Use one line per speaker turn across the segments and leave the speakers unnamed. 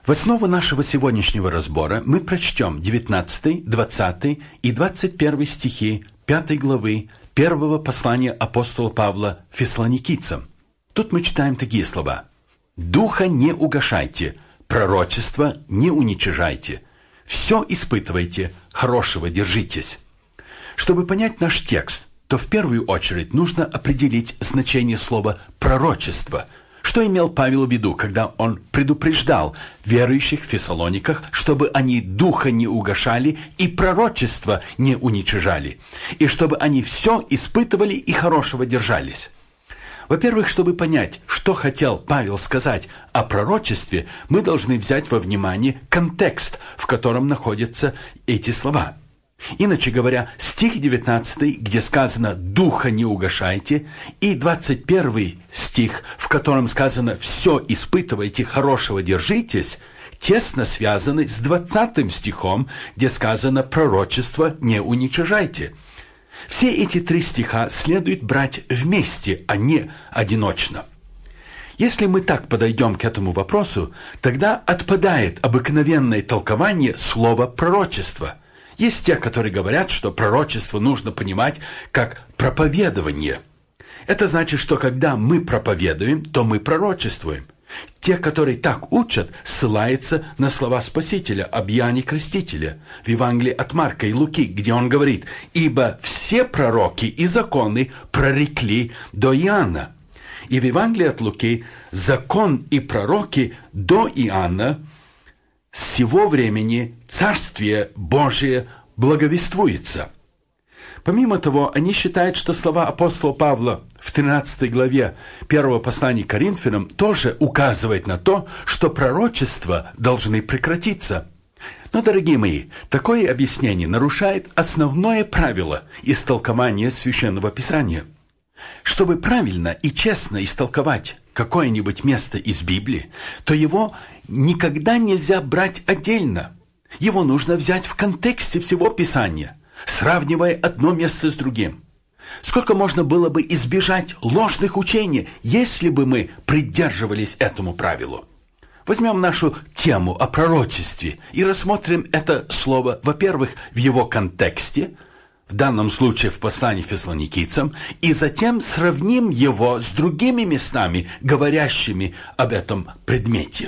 В основу нашего сегодняшнего разбора мы прочтем 19, 20 и 21 стихи 5 главы 1 послания апостола Павла Фессалоникийцам. Тут мы читаем такие слова. «Духа не угашайте, пророчество не уничижайте, все испытывайте, хорошего держитесь». Чтобы понять наш текст, то в первую очередь нужно определить значение слова «пророчество». Что имел Павел в виду, когда он предупреждал верующих в Фессалониках, чтобы они духа не угашали и пророчество не уничижали, и чтобы они все испытывали и хорошего держались? Во-первых, чтобы понять, что хотел Павел сказать о пророчестве, мы должны взять во внимание контекст, в котором находятся эти слова. Иначе говоря, стих 19, где сказано «духа не угашайте», и 21 стих, в котором сказано «все испытывайте, хорошего держитесь», тесно связаны с 20 стихом, где сказано «пророчество не уничижайте». Все эти три стиха следует брать вместе, а не одиночно. Если мы так подойдем к этому вопросу, тогда отпадает обыкновенное толкование слова «пророчество». Есть те, которые говорят, что пророчество нужно понимать как проповедование. Это значит, что когда мы проповедуем, то мы пророчествуем. Те, которые так учат, ссылаются на слова Спасителя об Иоанне Крестителе в Евангелии от Марка и Луки, где он говорит: «Ибо все пророки и законы прорекли до Иоанна». И в Евангелии от Луки закон и пророки до Иоанна. С сего времени Царствие Божие благовествуется. Помимо того, они считают, что слова апостола Павла в 13 главе 1 послания к Коринфянам тоже указывают на то, что пророчества должны прекратиться. Но, дорогие мои, такое объяснение нарушает основное правило истолкования Священного Писания. Чтобы правильно и честно истолковать какое-нибудь место из Библии, то его никогда нельзя брать отдельно. Его нужно взять в контексте всего Писания, сравнивая одно место с другим. Сколько можно было бы избежать ложных учений, если бы мы придерживались этому правилу? Возьмем нашу тему о пророчестве и рассмотрим это слово, во-первых, в его контексте, в данном случае в послании Фессалоникийцам, и затем сравним его с другими местами, говорящими об этом предмете.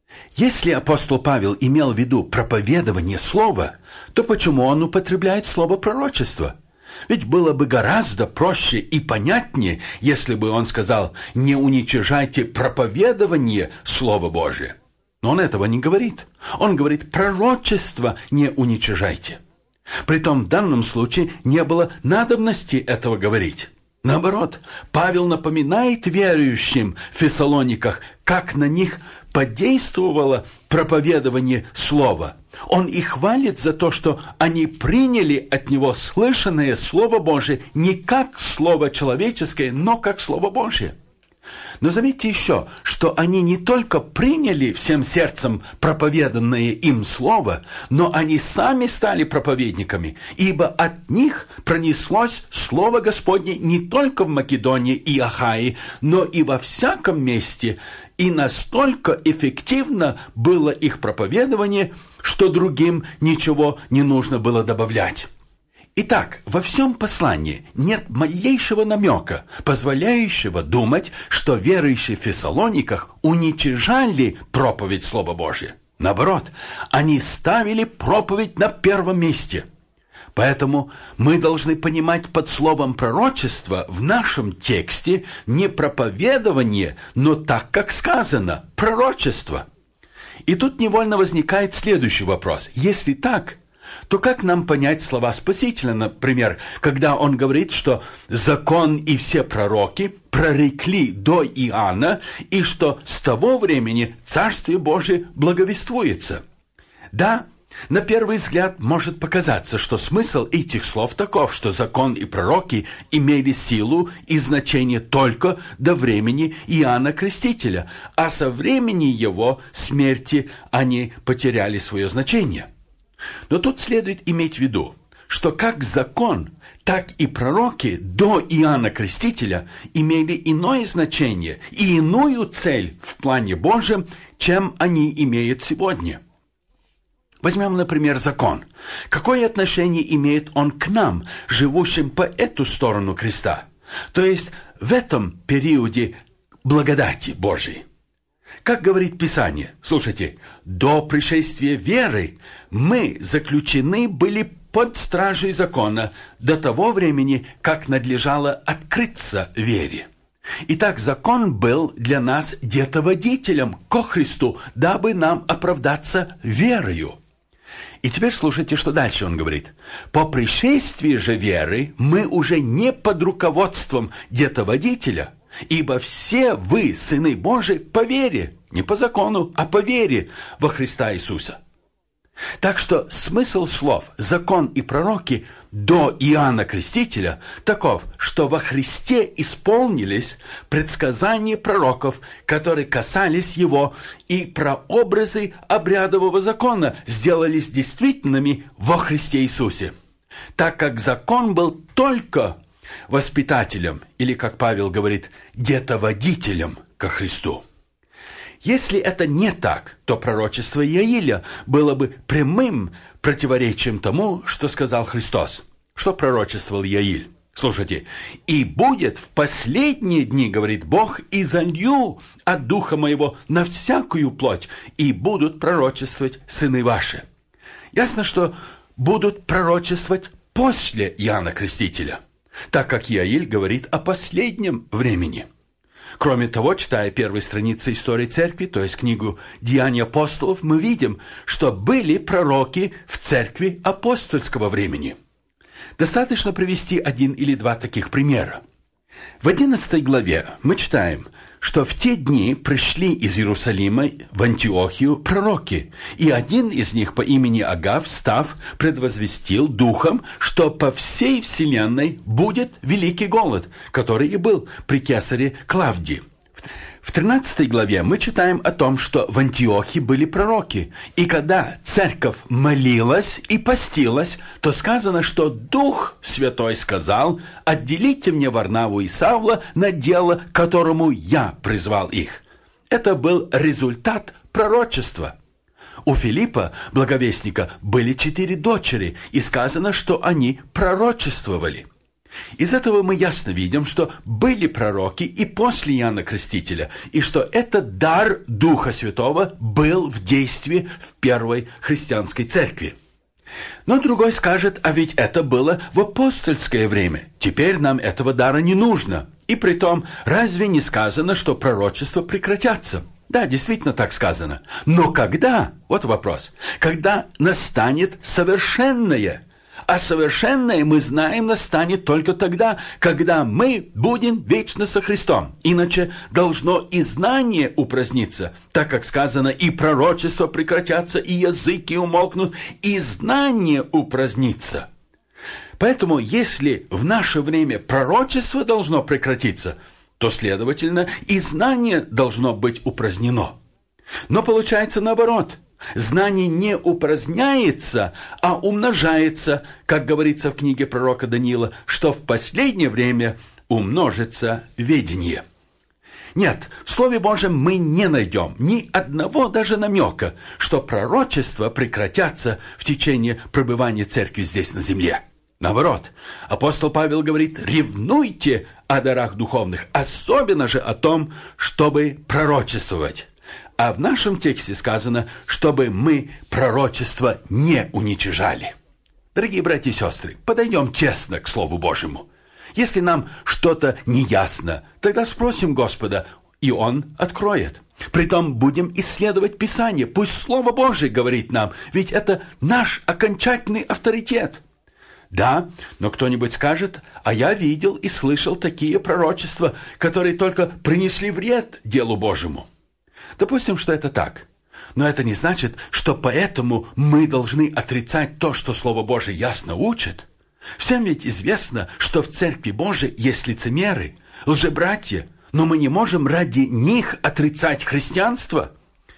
Если апостол Павел имел в виду проповедование слова, то почему он употребляет слово «пророчество»? Ведь было бы гораздо проще и понятнее, если бы он сказал «не уничижайте проповедование Слова Божия». Но он этого не говорит. Он говорит «пророчество не уничижайте». Притом в данном случае не было надобности этого говорить. Наоборот, Павел напоминает верующим в Фессалониках, как на них подействовало проповедование слова. Он их хвалит за то, что они приняли от него слышанное Слово Божие не как Слово человеческое, но как Слово Божие. Но заметьте еще, что они не только приняли всем сердцем проповеданное им слово, но они сами стали проповедниками, ибо от них пронеслось Слово Господне не только в Македонии и Ахае, но и во всяком месте, и настолько эффективно было их проповедование, что другим ничего не нужно было добавлять. Итак, во всем послании нет малейшего намека, позволяющего думать, что верующие в Фессалониках уничижали проповедь Слова Божия. Наоборот, они ставили проповедь на первом месте. Поэтому мы должны понимать под словом «пророчество» в нашем тексте не проповедование, но так, как сказано, пророчество. И тут невольно возникает следующий вопрос. Если так, то как нам понять слова Спасителя, например, когда он говорит, что закон и все пророки прорекли до Иоанна, и что с того времени Царствие Божие благовествуется? Да, на первый взгляд может показаться, что смысл этих слов таков, что закон и пророки имели силу и значение только до времени Иоанна Крестителя, а со времени его смерти они потеряли свое значение. Но тут следует иметь в виду, что как закон, так и пророки до Иоанна Крестителя имели иное значение и иную цель в плане Божьем, чем они имеют сегодня. Возьмем, например, закон. Какое отношение имеет он к нам, живущим по эту сторону креста? То есть в этом периоде благодати Божией. Как говорит Писание, слушайте, до пришествия веры мы заключены были под стражей закона до того времени, как надлежало открыться вере. Итак, закон был для нас детоводителем ко Христу, дабы нам оправдаться верою. И теперь слушайте, что дальше он говорит. По пришествии же веры мы уже не под руководством детоводителя, ибо все вы, сыны Божии, по вере, не по закону, а по вере во Христа Иисуса. Так что смысл слов «закон и пророки» до Иоанна Крестителя таков, что во Христе исполнились предсказания пророков, которые касались его, и прообразы обрядового закона сделались действительными во Христе Иисусе. Так как закон был только воспитателем, или, как Павел говорит, детоводителем ко Христу. Если это не так, то пророчество Иаиля было бы прямым противоречием тому, что сказал Христос. Что пророчествовал Иаиль? Слушайте, «И будет в последние дни, говорит Бог, и залью от духа моего на всякую плоть, и будут пророчествовать сыны ваши». Ясно, что будут пророчествовать после Иоанна Крестителя, так как Иаиль говорит о последнем времени. Кроме того, читая первые страницы истории церкви, то есть книгу «Деяния апостолов», мы видим, что были пророки в церкви апостольского времени. Достаточно привести один или два таких примера. В 11 главе мы читаем, что в те дни пришли из Иерусалима в Антиохию пророки, и один из них по имени Агав, встав, предвозвестил духом, что по всей вселенной будет великий голод, который и был при кесаре Клавдии. В 13 главе мы читаем о том, что в Антиохии были пророки, и когда церковь молилась и постилась, то сказано, что Дух Святой сказал: «Отделите мне Варнаву и Савла на дело, которому я призвал их». Это был результат пророчества. У Филиппа, благовестника, были 4 дочери, и сказано, что они пророчествовали. Из этого мы ясно видим, что были пророки и после Иоанна Крестителя, и что этот дар Духа Святого был в действии в первой христианской церкви. Но другой скажет: а ведь это было в апостольское время, теперь нам этого дара не нужно. И притом, разве не сказано, что пророчества прекратятся? Да, действительно так сказано. Но когда? Вот вопрос. Когда настанет совершенное? А совершенное, мы знаем, настанет только тогда, когда мы будем вечно со Христом. Иначе должно и знание упраздниться, так как сказано: и пророчества прекратятся, и языки умолкнут, и знание упразднится. Поэтому, если в наше время пророчество должно прекратиться, то, следовательно, и знание должно быть упразднено. Но получается наоборот. Знание не упраздняется, а умножается, как говорится в книге пророка Даниила, что в последнее время умножится ведение. Нет, в Слове Божьем мы не найдем ни одного даже намека, что пророчества прекратятся в течение пребывания церкви здесь на земле. Наоборот, апостол Павел говорит: ревнуйте о дарах духовных, особенно же о том, чтобы пророчествовать. А в нашем тексте сказано, чтобы мы пророчество не уничижали. Дорогие братья и сестры, подойдем честно к Слову Божьему. Если нам что-то неясно, тогда спросим Господа, и Он откроет. Притом будем исследовать Писание. Пусть Слово Божие говорит нам, ведь это наш окончательный авторитет. Да, но кто-нибудь скажет: а я видел и слышал такие пророчества, которые только принесли вред делу Божьему. Допустим, что это так. Но это не значит, что поэтому мы должны отрицать то, что Слово Божие ясно учит. Всем ведь известно, что в Церкви Божией есть лицемеры, лжебратья, но мы не можем ради них отрицать христианство.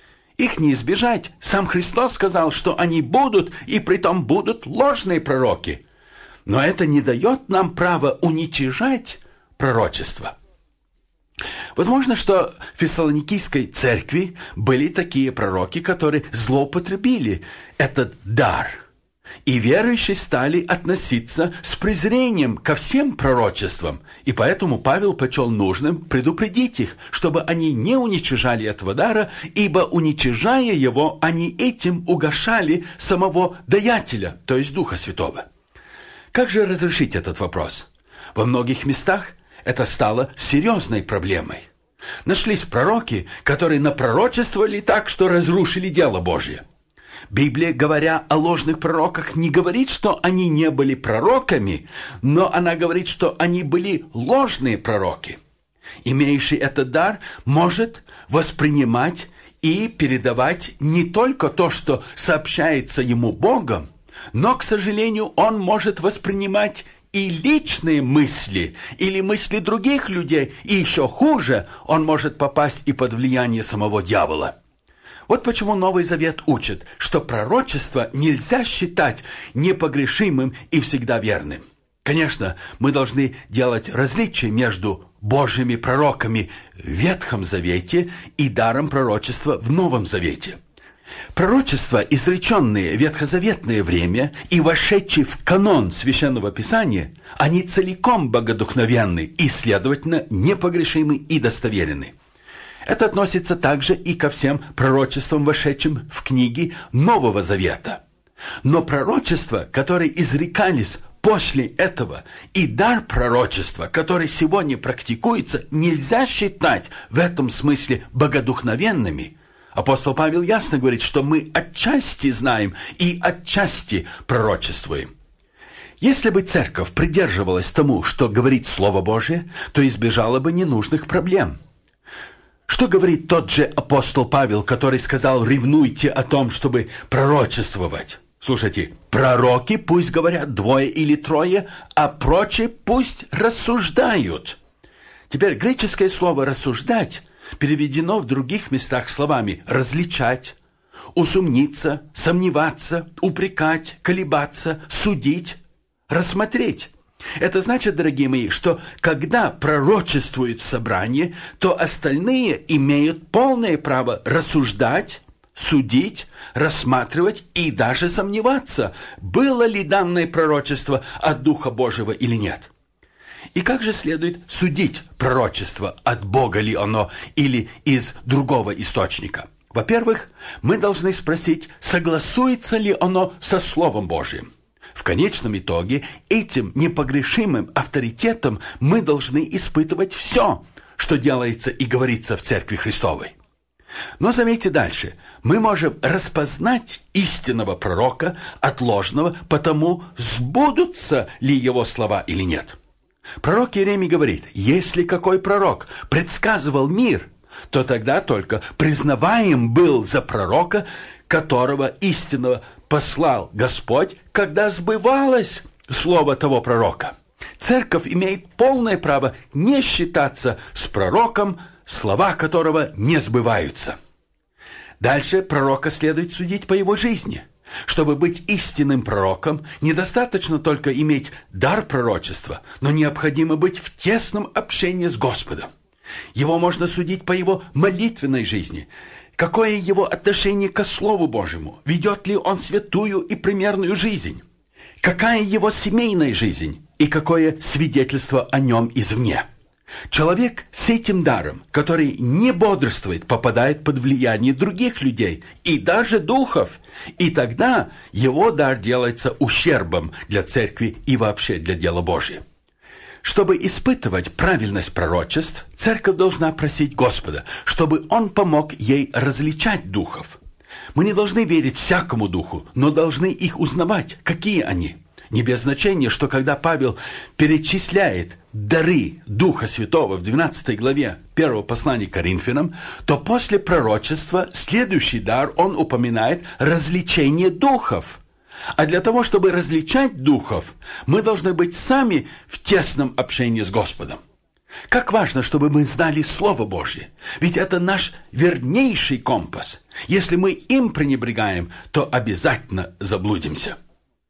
Их не избежать. Сам Христос сказал, что они будут, и притом будут ложные пророки. Но это не дает нам права уничижать пророчество. Возможно, что в Фессалоникийской церкви были такие пророки, которые злоупотребили этот дар. И верующие стали относиться с презрением ко всем пророчествам. И поэтому Павел почел нужным предупредить их, чтобы они не уничижали этого дара, ибо, уничижая его, они этим угошали самого даятеля, то есть Духа Святого. Как же разрешить этот вопрос? Во многих местах это стало серьезной проблемой. Нашлись пророки, которые напророчествовали так, что разрушили дело Божье. Библия, говоря о ложных пророках, не говорит, что они не были пророками, но она говорит, что они были ложные пророки. Имеющий этот дар может воспринимать и передавать не только то, что сообщается ему Богом, но, к сожалению, он может воспринимать и личные мысли, или мысли других людей, и еще хуже, он может попасть и под влияние самого дьявола. Вот почему Новый Завет учит, что пророчество нельзя считать непогрешимым и всегда верным. Конечно, мы должны делать различие между Божьими пророками в Ветхом Завете и даром пророчества в Новом Завете. Пророчества, изреченные в ветхозаветное время и вошедшие в канон Священного Писания, они целиком богодухновенны и, следовательно, непогрешимы и достоверны. Это относится также и ко всем пророчествам, вошедшим в книги Нового Завета. Но пророчества, которые изрекались после этого, и дар пророчества, который сегодня практикуется, нельзя считать в этом смысле богодухновенными. Апостол Павел ясно говорит, что мы отчасти знаем и отчасти пророчествуем. Если бы церковь придерживалась тому, что говорит Слово Божие, то избежала бы ненужных проблем. Что говорит тот же апостол Павел, который сказал: «Ревнуйте о том, чтобы пророчествовать». Слушайте, пророки пусть говорят 2 или 3, а прочие пусть рассуждают. Теперь греческое слово «рассуждать» переведено в других местах словами «различать», «усомниться», «сомневаться», «упрекать», «колебаться», «судить», «рассмотреть». Это значит, дорогие мои, что когда пророчествует собрание, то остальные имеют полное право рассуждать, судить, рассматривать и даже сомневаться, было ли данное пророчество от Духа Божьего или нет. И как же следует судить пророчество, от Бога ли оно или из другого источника? Во-первых, мы должны спросить, согласуется ли оно со Словом Божьим. В конечном итоге этим непогрешимым авторитетом мы должны испытывать все, что делается и говорится в Церкви Христовой. Но заметьте дальше, мы можем распознать истинного пророка от ложного, потому сбудутся ли его слова или нет. Пророк Иеремия говорит: если какой пророк предсказывал мир, то тогда только признаваем был за пророка, которого истинного послал Господь, когда сбывалось слово того пророка. Церковь имеет полное право не считаться с пророком, слова которого не сбываются. Дальше пророка следует судить по его жизни. Чтобы быть истинным пророком, недостаточно только иметь дар пророчества, но необходимо быть в тесном общении с Господом. Его можно судить по его молитвенной жизни. Какое его отношение ко Слову Божьему? Ведет ли он святую и примерную жизнь? Какая его семейная жизнь? И какое свидетельство о нем извне? Человек с этим даром, который не бодрствует, попадает под влияние других людей и даже духов, и тогда его дар делается ущербом для церкви и вообще для дела Божьего. Чтобы испытывать правильность пророчеств, церковь должна просить Господа, чтобы Он помог ей различать духов. Мы не должны верить всякому духу, но должны их узнавать, какие они. Не без значения, что когда Павел перечисляет дары Духа Святого в 12 главе 1 послания к Коринфянам, то после пророчества следующий дар он упоминает развлечение духов. А для того, чтобы различать духов, мы должны быть сами в тесном общении с Господом. Как важно, чтобы мы знали Слово Божье, ведь это наш вернейший компас. Если мы им пренебрегаем, то обязательно заблудимся.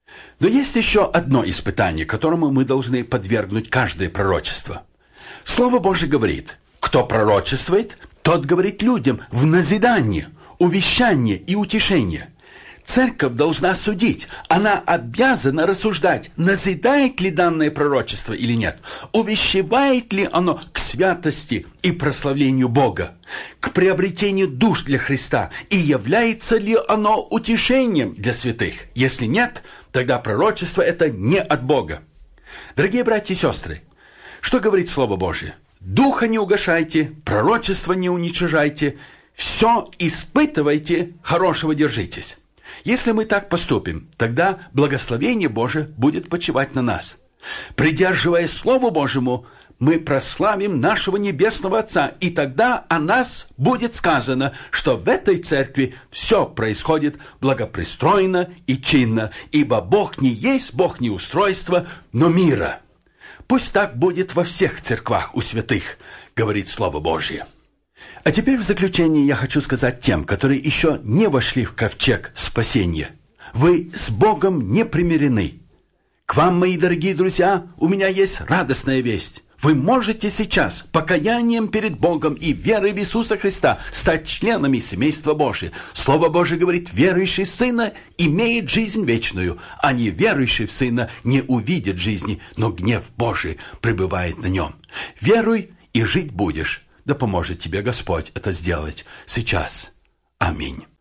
Но есть еще одно испытание, которому мы должны подвергнуть каждое пророчество. Слово Божие говорит: кто пророчествует, тот говорит людям в назидание, увещание и утешение. Церковь должна судить, она обязана рассуждать, назидает ли данное пророчество или нет, увещевает ли оно к святости и прославлению Бога, к приобретению душ для Христа, и является ли оно утешением для святых. Если нет, тогда пророчество это не от Бога. Дорогие братья и сестры, что говорит Слово Божие? Духа не угашайте, пророчество не уничижайте, все испытывайте, хорошего держитесь. Если мы так поступим, тогда благословение Божие будет почивать на нас. Придерживаясь Слову Божьему, мы прославим нашего Небесного Отца, и тогда о нас будет сказано, что в этой церкви все происходит благопристойно и чинно, ибо Бог не есть Бог неустройства, но мира. Пусть так будет во всех церквах у святых, говорит Слово Божье. А теперь в заключение я хочу сказать тем, которые еще не вошли в ковчег спасения. Вы с Богом не примирены. К вам, мои дорогие друзья, у меня есть радостная весть. Вы можете сейчас покаянием перед Богом и верой в Иисуса Христа стать членами семейства Божия. Слово Божие говорит: верующий в Сына имеет жизнь вечную, а не верующий в Сына не увидит жизни, но гнев Божий пребывает на нем. Веруй, и жить будешь. Да поможет тебе Господь это сделать сейчас. Аминь.